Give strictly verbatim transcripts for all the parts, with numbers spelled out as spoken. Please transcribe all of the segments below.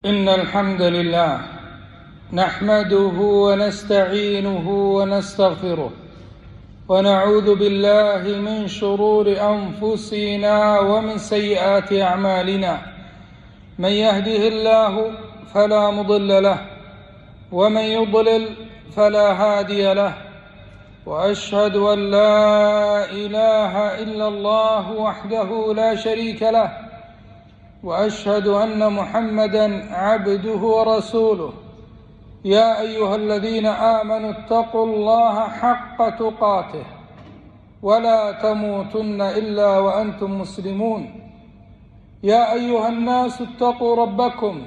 إن الحمد لله نحمده ونستعينه ونستغفره ونعوذ بالله من شرور أنفسنا ومن سيئات أعمالنا. من يهده الله فلا مضل له ومن يضلل فلا هادي له، وأشهد أن لا إله إلا الله وحده لا شريك له، وأشهد أن محمدًا عبده ورسوله. يا أيها الذين آمنوا اتقوا الله حق تقاته ولا تموتن إلا وأنتم مسلمون. يا أيها الناس اتقوا ربكم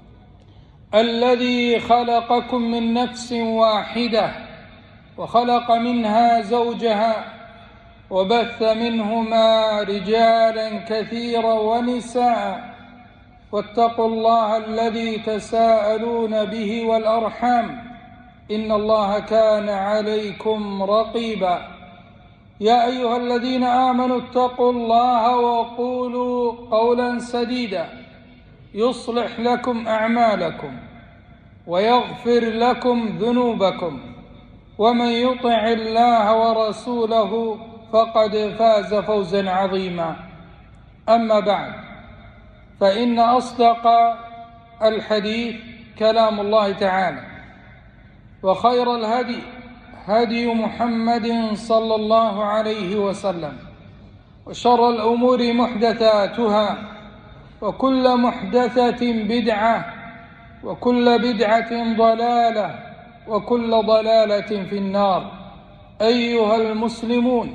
الذي خلقكم من نفس واحدة وخلق منها زوجها وبث منهما رجالا كثيرا ونساء، واتقوا الله الذي تساءلون به والأرحام إن الله كان عليكم رقيبا. يا أيها الذين آمنوا اتقوا الله وقولوا قولا سديدا يصلح لكم أعمالكم ويغفر لكم ذنوبكم، ومن يطع الله ورسوله فقد فاز فوزا عظيما. أما بعد، فإن أصدق الحديث كلام الله تعالى، وخير الهدي هدي محمد صلى الله عليه وسلم، وشر الأمور محدثاتها، وكل محدثة بدعة، وكل بدعة ضلالة، وكل ضلالة في النار. أيها المسلمون،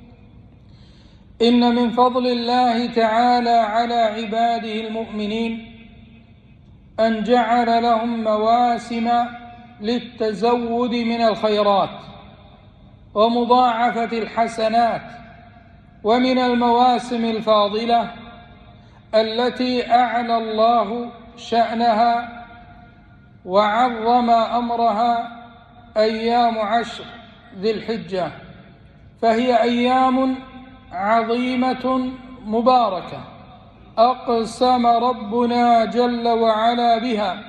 إن من فضل الله تعالى على عباده المؤمنين أن جعل لهم مواسم للتزود من الخيرات ومضاعفة الحسنات. ومن المواسم الفاضلة التي أعلى الله شأنها وعظم أمرها أيام عشر ذي الحجة، فهي أيام عظيمة مباركة أقسم ربنا جل وعلا بها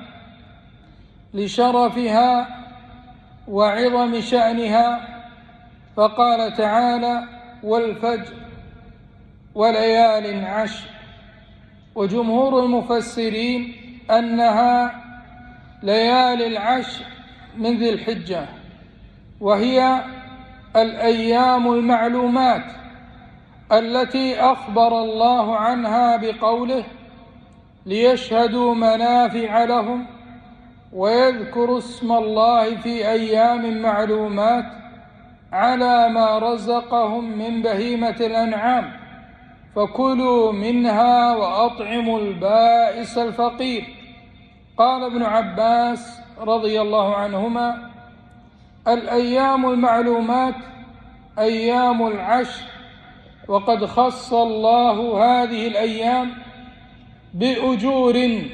لشرفها وعظم شأنها، فقال تعالى: والفجر وليال عشر. وجمهور المفسرين أنها ليالي العشر من ذي الحجة، وهي الأيام المعلومات التي أخبر الله عنها بقوله: ليشهدوا منافع لهم ويذكروا اسم الله في أيام معلومات على ما رزقهم من بهيمة الأنعام، فكلوا منها وأطعموا البائس الفقير. قال ابن عباس رضي الله عنهما: الأيام المعلومات أيام العشر، وقد خص الله هذه الأيام بأجور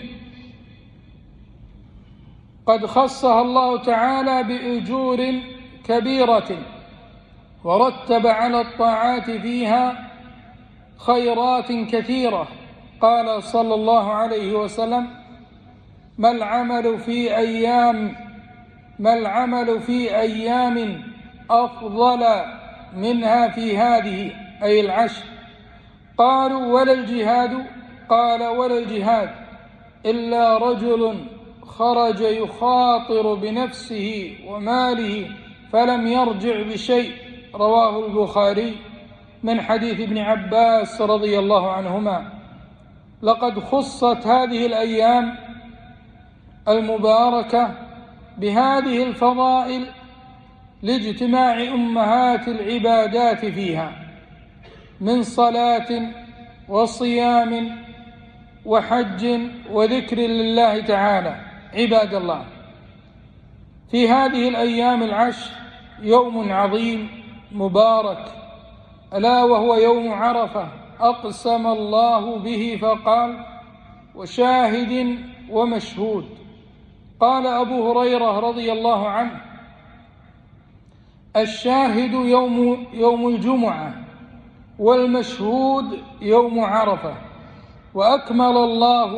قد خصها الله تعالى بأجور كبيرة، ورتب على الطاعات فيها خيرات كثيرة. قال صلى الله عليه وسلم: ما العمل في أيام ما العمل في أيام أفضل منها في هذه، أي العشر؟ قالوا: ولا الجهاد؟ قال: ولا الجهاد إلا رجل خرج يخاطر بنفسه وماله فلم يرجع بشيء. رواه البخاري من حديث ابن عباس رضي الله عنهما. لقد خصت هذه الأيام المباركة بهذه الفضائل لاجتماع أمهات العبادات فيها من صلاة وصيام وحج وذكر لله تعالى. عباد الله، في هذه الأيام العشر يوم عظيم مبارك، ألا وهو يوم عرفة، أقسم الله به فقال: وشاهد ومشهود. قال أبو هريرة رضي الله عنه: الشاهد يوم, يوم الجمعة، والمشهود يوم عرفة. وأكمل الله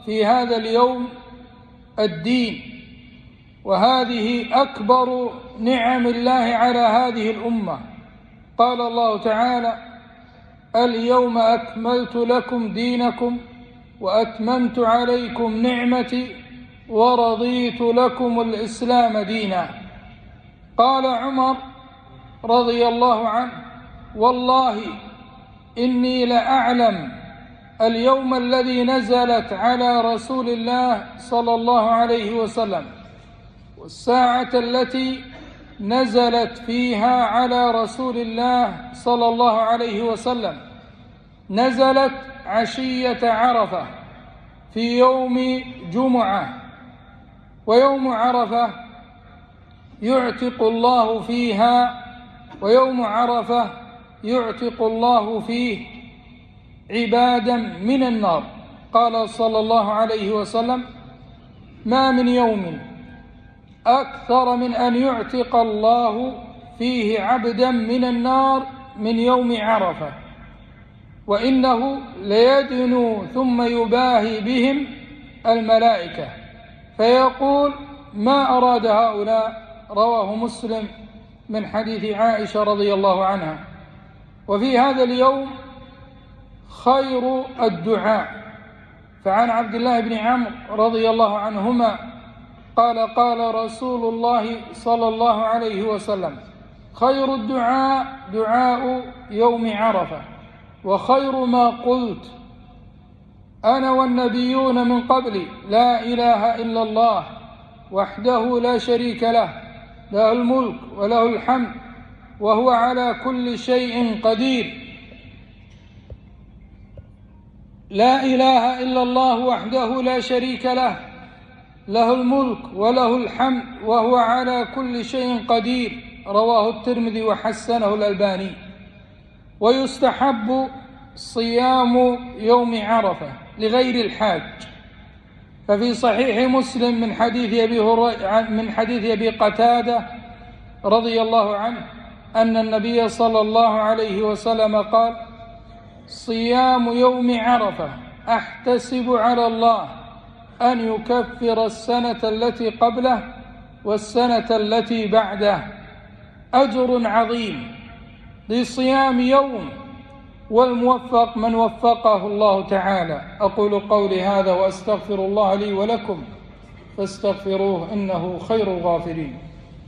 في هذا اليوم الدين، وهذه أكبر نعم الله على هذه الأمة. قال الله تعالى: اليوم أكملت لكم دينكم وأتممت عليكم نعمتي ورضيت لكم الإسلام دينا. قال عمر رضي الله عنه: والله إني لأعلم اليوم الذي نزلت على رسول الله صلى الله عليه وسلم والساعة التي نزلت فيها على رسول الله صلى الله عليه وسلم، نزلت عشية عرفة في يوم جمعة، ويوم عرفة يعتق الله فيها ويوم عرفة يعتق الله فيه عبادا من النار. قال صلى الله عليه وسلم: ما من يوم أكثر من أن يعتق الله فيه عبدا من النار من يوم عرفة، وإنه ليدنو ثم يباهي بهم الملائكة فيقول: ما أراد هؤلاء؟ رواه مسلم من حديث عائشة رضي الله عنها. وفي هذا اليوم خير الدعاء، فعن عبد الله بن عمرو رضي الله عنهما قال: قال رسول الله صلى الله عليه وسلم: خير الدعاء دعاء يوم عرفة، وخير ما قلت أنا والنبيون من قبلي لا إله إلا الله وحده لا شريك له، له الملك وله الحمد وهو على كل شيء قدير. لا إله إلا الله وحده لا شريك له، له الملك وله الحمد وهو على كل شيء قدير. رواه الترمذي وحسنه الألباني. ويستحب صيام يوم عرفة لغير الحاج، ففي صحيح مسلم من حديث أبي من حديث أبي قتادة رضي الله عنه أن النبي صلى الله عليه وسلم قال: صيام يوم عرفة أحتسب على الله أن يكفر السنة التي قبله والسنة التي بعده، أجر عظيم لصيام يوم، والموفق من وفقه الله تعالى. أقول قولي هذا وأستغفر الله لي ولكم فاستغفروه إنه خير الغافرين.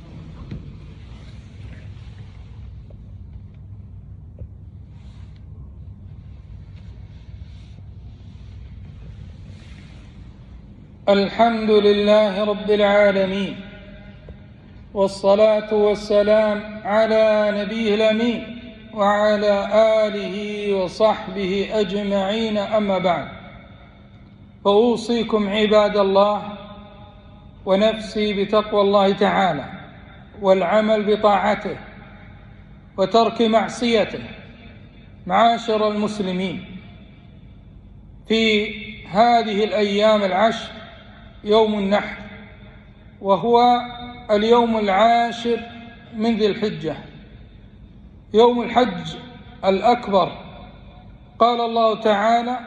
الحمد لله رب العالمين، والصلاة والسلام على نبيه الأمين وعلى آله وصحبه أجمعين، أما بعد، فأوصيكم عباد الله ونفسي بتقوى الله تعالى والعمل بطاعته وترك معصيته. معاشر المسلمين، في هذه الأيام العشر يوم النحر، وهو اليوم العاشر من ذي الحجة، يوم الحج الأكبر. قال الله تعالى: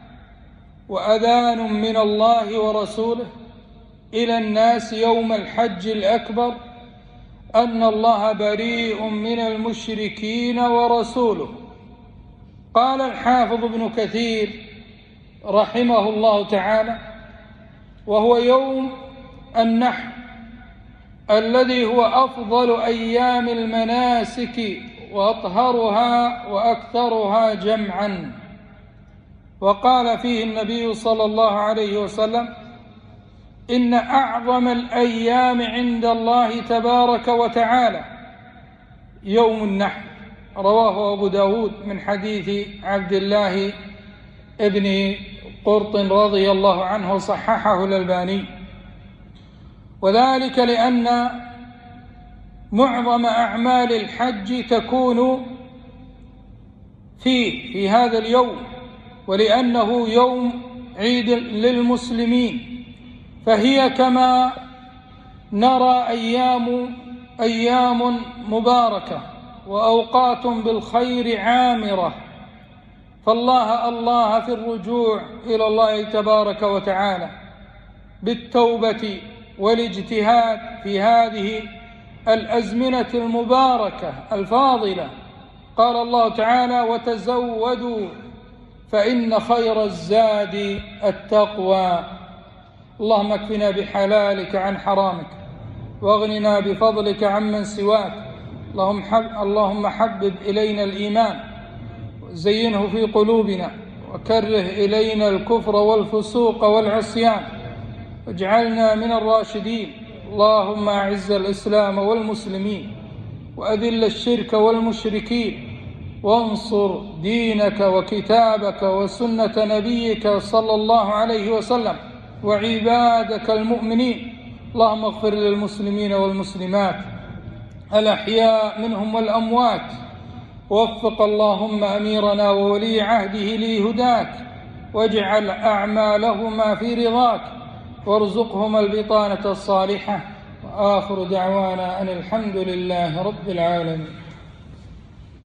وأذان من الله ورسوله إلى الناس يوم الحج الأكبر أن الله بريء من المشركين ورسوله. قال الحافظ ابن كثير رحمه الله تعالى: وهو يوم النحر الذي هو أفضل أيام المناسك وأطهرها وأكثرها جمعا. وقال فيه النبي صلى الله عليه وسلم: إن أعظم الأيام عند الله تبارك وتعالى يوم النحر. رواه أبو داود من حديث عبد الله ابن قرط رضي الله عنه، صححه الألباني. وذلك لأن معظم أعمال الحج تكون فيه في هذا اليوم، ولأنه يوم عيد للمسلمين، فهي كما نرى أيام أيام مباركة وأوقات بالخير عامرة، فالله الله في الرجوع إلى الله تبارك وتعالى بالتوبة والاجتهاد في هذه الأزمنة المباركة الفاضلة. قال الله تعالى: وتزودوا فإن خير الزاد التقوى. اللهم اكفنا بحلالك عن حرامك، واغننا بفضلك عمن سواك. اللهم حب اللهم حبب إلينا الإيمان، زينه في قلوبنا، وكره إلينا الكفر والفسوق والعصيان، واجعلنا من الراشدين. اللهم أعز الإسلام والمسلمين، وأذل الشرك والمشركين، وانصر دينك وكتابك وسنة نبيك صلى الله عليه وسلم وعبادك المؤمنين. اللهم اغفر للمسلمين والمسلمات الأحياء منهم والأموات. وفق اللهم أميرنا وولي عهده لهداك، واجعل أعمالهما في رضاك، وارزقهما البطانة الصالحة. وآخر دعوانا أن الحمد لله رب العالمين.